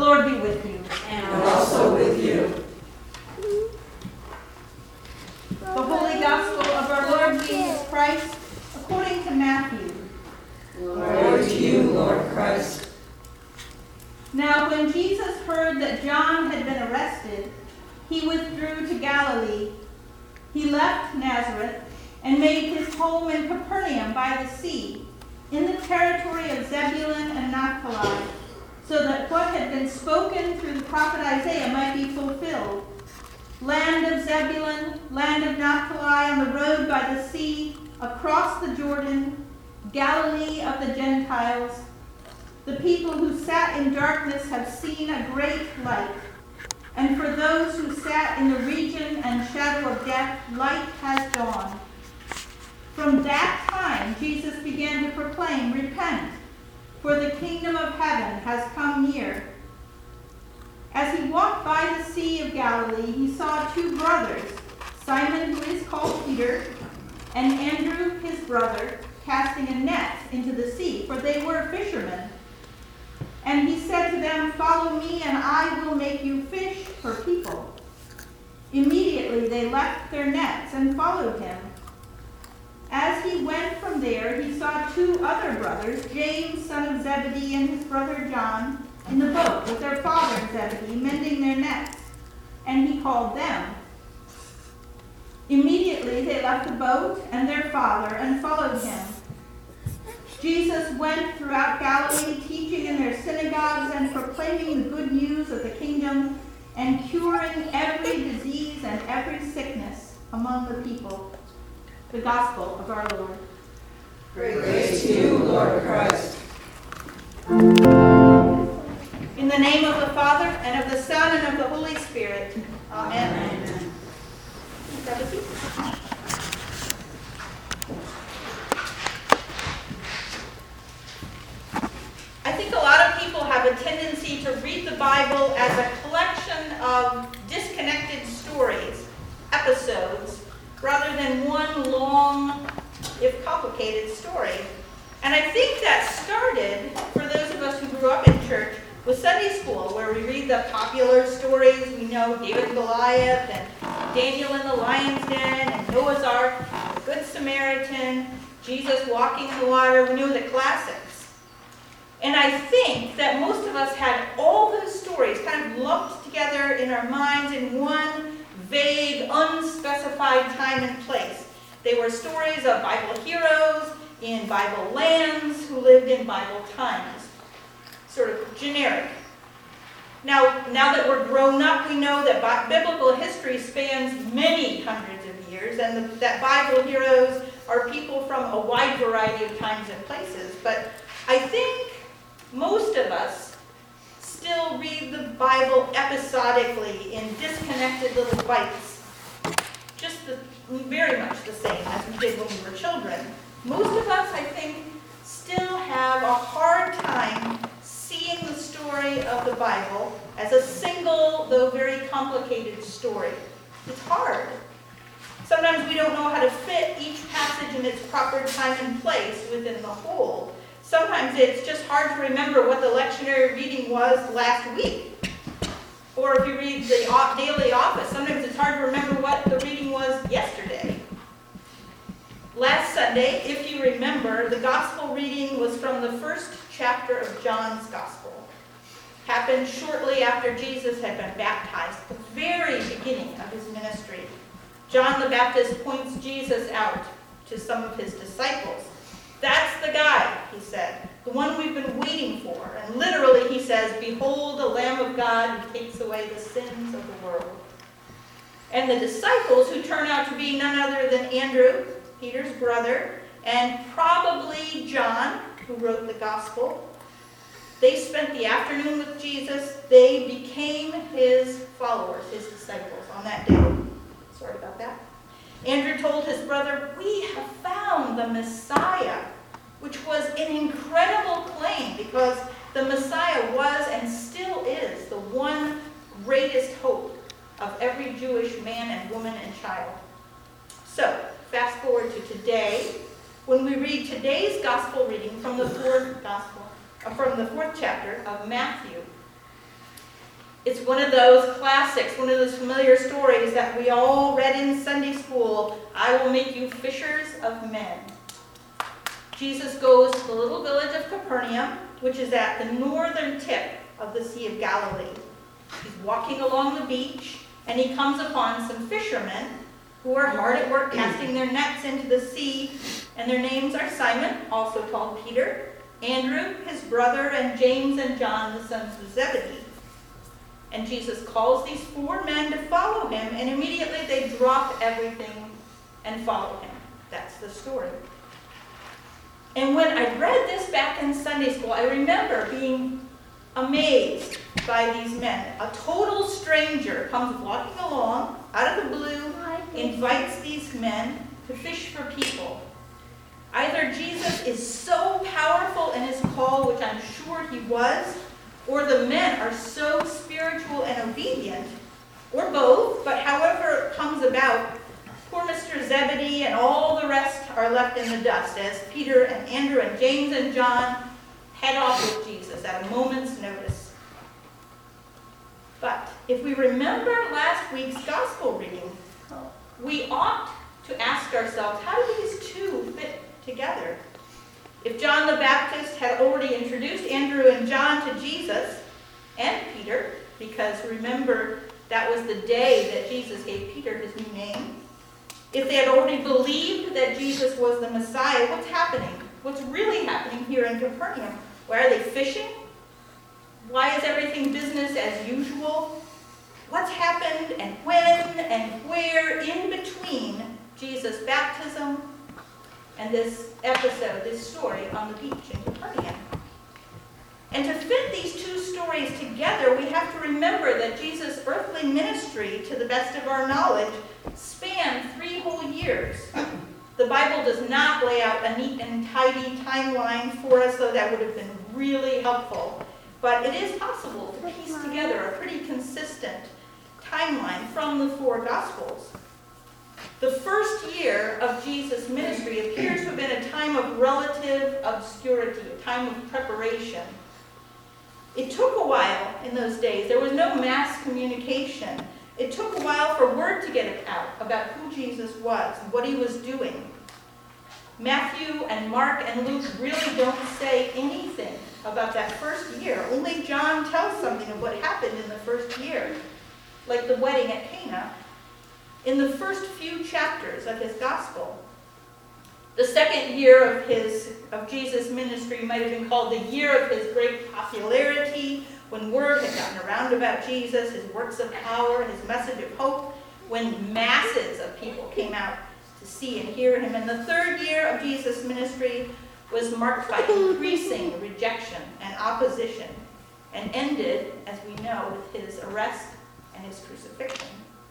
Lord be with you. And also with you. The Holy Gospel of our Lord Jesus Christ according to Matthew. Glory to you, Lord Christ. Now when Jesus heard that John had been arrested, he withdrew to Galilee. He left Nazareth and made his home in Capernaum by the sea, in the territory of Zebulun and Naphtali, so that what had been spoken through the prophet Isaiah might be fulfilled. Land of Zebulun, land of Naphtali, on the road by the sea, across the Jordan, Galilee of the Gentiles. The people who sat in darkness have seen a great light. And for those who sat in the region and shadow of death, light has dawned. From that time, Jesus began to proclaim, "Repent, for the kingdom of heaven has come near." As he walked by the Sea of Galilee, he saw two brothers, Simon, who is called Peter, and Andrew, his brother, casting a net into the sea, for they were fishermen. And he said to them, "Follow me, and I will make you fish for people." Immediately they left their nets and followed him. As he went from there, he saw two other brothers, James, son of Zebedee, and his brother John, in the boat with their father Zebedee, mending their nets. And he called them. Immediately they left the boat and their father and followed him. Jesus went throughout Galilee, teaching in their synagogues and proclaiming the good news of the kingdom and curing every disease and every sickness among the people. The Gospel of our Lord. Praise to you, Lord Christ. In the name of the Father, and of the Son, and of the Holy Spirit. Amen. Amen. Please have a seat. I think a lot of people have a tendency to read the Bible as a collection of disconnected stories, episodes, rather than one long, if complicated, story. And I think that started, for those of us who grew up in church, with Sunday school, where we read the popular stories. We know David and Goliath, and Daniel in the lion's den, and Noah's Ark, the Good Samaritan, Jesus walking in the water. We know the classics. And I think that most of us had all those stories kind of lumped together in our minds in one vague, unspecified time and place. They were stories of Bible heroes in Bible lands who lived in Bible times. Sort of generic. Now that we're grown up, we know that biblical history spans many hundreds of years, and that Bible heroes are people from a wide variety of times and places. But I think most of us still read the Bible episodically in disconnected little bites, very much the same as we did when we were children. Most of us, I think, still have a hard time seeing the story of the Bible as a single, though very complicated story. It's hard. Sometimes we don't know how to fit each passage in its proper time and place within the whole. Sometimes it's just hard to remember what the lectionary reading was last week. Or if you read the Daily Office, sometimes it's hard to remember what the reading was yesterday. Last Sunday, if you remember, the gospel reading was from the first chapter of John's Gospel. Happened shortly after Jesus had been baptized, the very beginning of his ministry. John the Baptist points Jesus out to some of his disciples. "That's the guy," he said, "the one we've been waiting for." And literally he says, "Behold the Lamb of God who takes away the sins of the world." And the disciples, who turn out to be none other than Andrew, Peter's brother, and probably John, who wrote the gospel, they spent the afternoon with Jesus. They became his followers, his disciples, on that day. Sorry about that. Andrew told his brother, "We have found the Messiah," which was an incredible claim because the Messiah was and still is the one greatest hope of every Jewish man and woman and child. So, fast forward to today, when we read today's gospel reading from the fourth chapter of Matthew. It's one of those classics, one of those familiar stories that we all read in Sunday school. I will make you fishers of men. Jesus goes to the little village of Capernaum, which is at the northern tip of the Sea of Galilee. He's walking along the beach, and he comes upon some fishermen who are hard at work casting their nets into the sea, and their names are Simon, also called Peter, Andrew, his brother, and James and John, the sons of Zebedee. And Jesus calls these 4 men to follow him, and immediately they drop everything and follow him. That's the story. And when I read this back in Sunday school, I remember being amazed by these men. A total stranger comes walking along, out of the blue, invites these men to fish for people. Either Jesus is so powerful in his call, which I'm sure he was, or the men are so spiritual and obedient, or both, but however it comes about, poor Mr. Zebedee and all the rest are left in the dust as Peter and Andrew and James and John head off with Jesus at a moment's notice. But if we remember last week's gospel reading, we ought to ask ourselves, how do these two fit together? If John the Baptist had already introduced Andrew and John to Jesus and Peter, because remember, that was the day that Jesus gave Peter his new name. If they had already believed that Jesus was the Messiah, what's happening? What's really happening here in Capernaum? Why are they fishing? Why is everything business as usual? What's happened and when and where in between Jesus' baptism and this episode, this story on the beach in Capernaum? And to fit these two stories together, we have to remember that Jesus' earthly ministry, to the best of our knowledge, spanned 3 whole years. The Bible does not lay out a neat and tidy timeline for us, though that would have been really helpful. But it is possible to piece together a pretty consistent timeline from the 4 Gospels. The first year of Jesus' ministry appears to have been a time of relative obscurity, a time of preparation. It took a while in those days. There was no mass communication. It took a while for word to get out about who Jesus was and what he was doing. Matthew and Mark and Luke really don't say anything about that first year. Only John tells something of what happened in the first year, like the wedding at Cana, in the first few chapters of his gospel. The second year of Jesus' ministry might have been called the year of his great popularity, when word had gotten around about Jesus, his works of power, his message of hope, when masses of people came out to see and hear him. And the third year of Jesus' ministry was marked by increasing rejection and opposition, and ended, as we know, with his arrest and his crucifixion.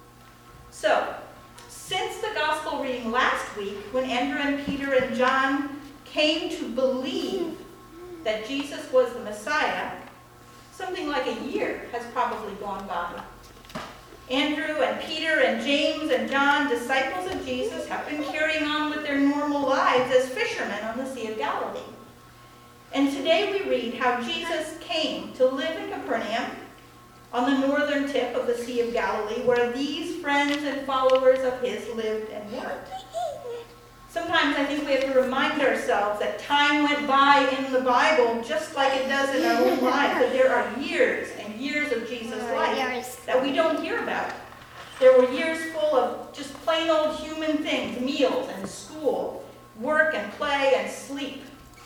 So, since the gospel reading last week, when Andrew and Peter and John came to believe that Jesus was the Messiah, something like a year has probably gone by. Andrew and Peter and James and John, disciples of Jesus, have been carrying on with their normal lives as fishermen on the Sea of Galilee. And today we read how Jesus came to live in Capernaum, on the northern tip of the Sea of Galilee, where these friends and followers of his lived and worked. Sometimes I think we have to remind ourselves that time went by in the Bible just like it does in our own lives, that there are years and years of Jesus' life that we don't hear about. There were years full of just plain old human things, meals and school, work and play and sleep.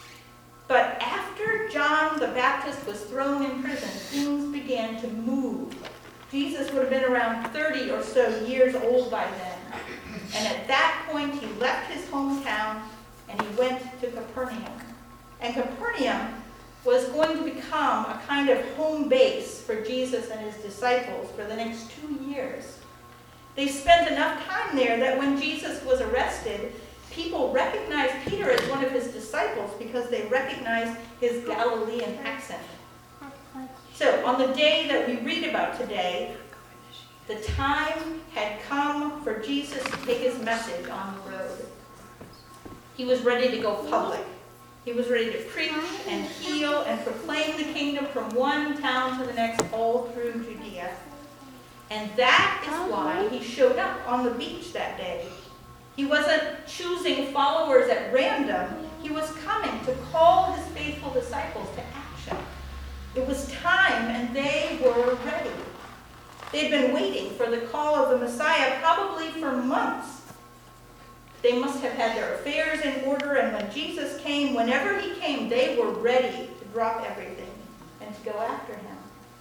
But after John the Baptist was thrown in prison, things began to move. Jesus would have been around 30 or so years old by then. And at that point, he left his hometown and he went to Capernaum. And Capernaum was going to become a kind of home base for Jesus and his disciples for the next 2 years. They spent enough time there that when Jesus was arrested, people recognized Peter as one of his disciples because they recognized his Galilean accent. So, on the day that we read about today, the time had come for Jesus to take his message on the road. He was ready to go public. He was ready to preach and heal and proclaim the kingdom from one town to the next all through Judea. And that is why he showed up on the beach that day. He wasn't choosing followers at random. He was coming to call his faithful disciples to action. It was time, and they were ready. They'd been waiting for the call of the Messiah probably for months. They must have had their affairs in order, and when Jesus came, whenever he came, they were ready to drop everything and to go after him.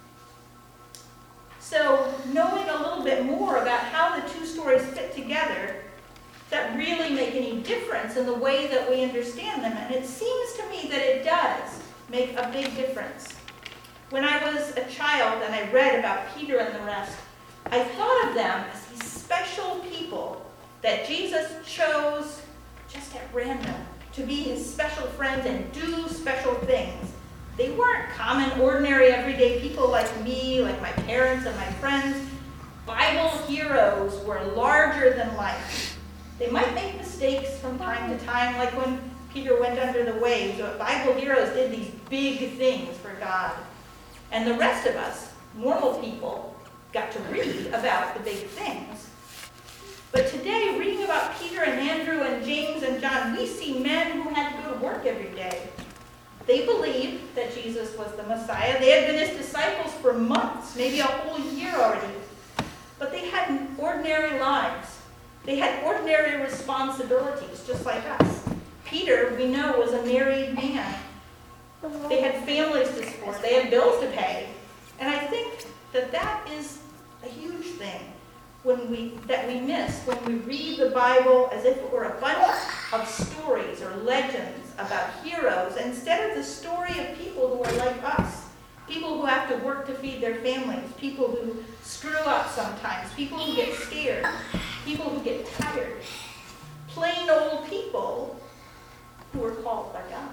So, knowing a little bit more about how the two stories fit together, does that really make any difference in the way that we understand them? And it seems to me that it does make a big difference. When I was a child and I read about Peter and the rest, I thought of them as these special people that Jesus chose just at random to be his special friends and do special things. They weren't common, ordinary, everyday people like me, like my parents and my friends. Bible heroes were larger than life. They might make mistakes from time to time, like when Peter went under the waves, but Bible heroes did these big things for God. And the rest of us, normal people, got to read about the big things. But today, reading about Peter and Andrew and James and John, we see men who had to go to work every day. They believed that Jesus was the Messiah. They had been his disciples for months, maybe a whole year already. But they had ordinary lives. They had ordinary responsibilities, just like us. Peter, we know, was a married man. They had families to support. They had bills to pay. And I think that that is a huge thing that we miss when we read the Bible as if it were a bunch of stories or legends about heroes, instead of the story of people who are like us. People who have to work to feed their families. People who screw up sometimes. People who get scared. People who get tired. Plain old people who are called by God.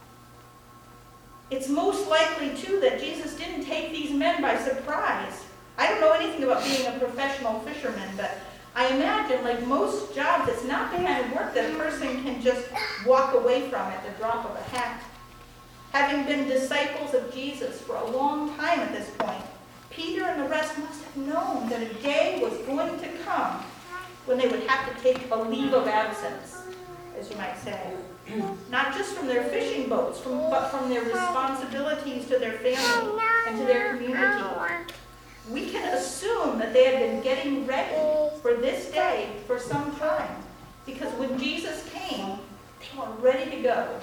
It's most likely, too, that Jesus didn't take these men by surprise. I don't know anything about being a professional fisherman, but I imagine, like most jobs, it's not the kind of work that a person can just walk away from at the drop of a hat. Having been disciples of Jesus for a long time at this point, Peter and the rest must have known that a day was going to come when they would have to take a leave of absence, as you might say. Not just from their fishing boats, but from their responsibilities to their family and to their community. We can assume that they had been getting ready for this day for some time, because when Jesus came, they were ready to go.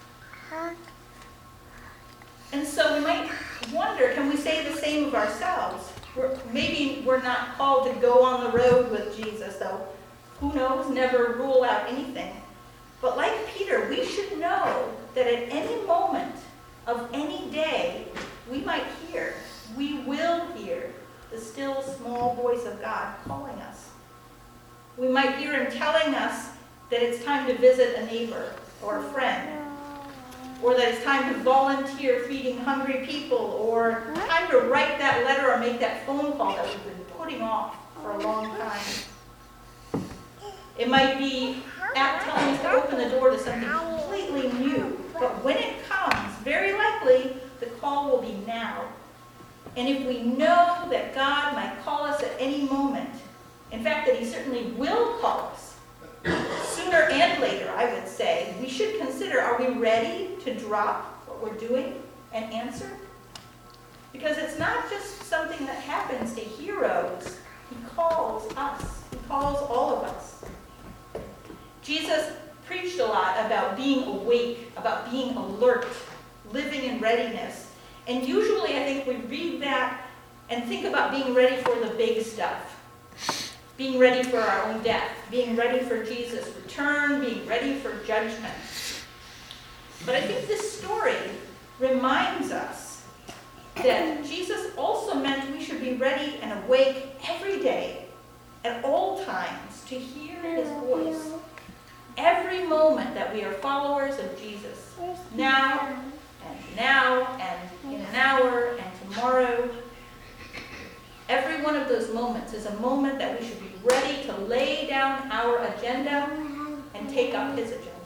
And so we might wonder, can we say the same of ourselves? Maybe we're not called to go on the road with Jesus, though. Who knows? Never rule out anything. But like Peter, we should know that at any moment of any day, we might hear, we will hear the still small voice of God calling us. We might hear him telling us that it's time to visit a neighbor or a friend, or that it's time to volunteer feeding hungry people, or time to write that letter or make that phone call that we've been putting off for a long time. It might be telling us to open the door to something completely new. But when it comes, very likely, the call will be now. And if we know that God might call us at any moment, in fact, that he certainly will call us, sooner and later, I would say, we should consider, are we ready to drop what we're doing and answer? Because it's not just something that happens to heroes. He calls us. He calls all of us. Jesus preached a lot about being awake, about being alert, living in readiness. And usually I think we read that and think about being ready for the big stuff. Being ready for our own death, being ready for Jesus' return, being ready for judgment. But I think this story reminds us that Jesus also meant we should be ready and awake every day, at all times, to hear his voice. Every moment that we are followers of Jesus, now and in an hour and tomorrow, every one of those moments is a moment that we should be ready to lay down our agenda and take up his agenda.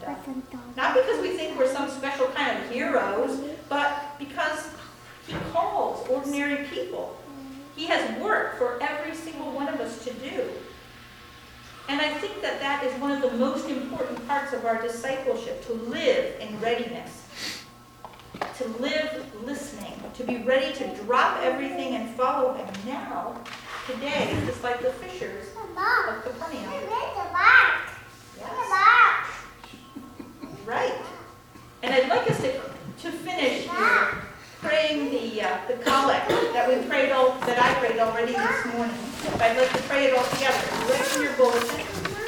Not because we think we're some special kind of heroes, but because he calls ordinary people. He has work for every single one of us to do. And I think that that is one of the most important parts of our discipleship, to live in readiness, to live listening, to be ready to drop everything and follow him now, today, just like the fishers of Capernaum. Yes. Right. And I'd like us to finish here praying the collect that we prayed that I prayed already this morning. I'd like to pray it all together. Right in your bulletin.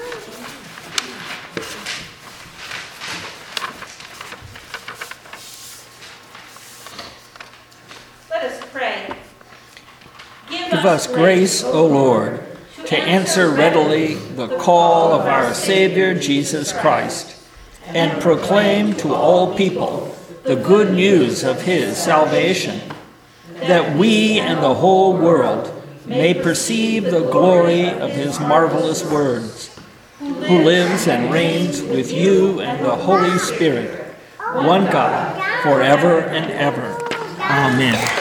Let us pray. Give us grace, O Lord, to answer readily the call of our Savior Jesus Christ, and proclaim to all people the good news of his salvation, that we and the whole world may perceive the glory of his marvelous words, who lives and reigns with you and the Holy Spirit, one God, forever and ever. Amen.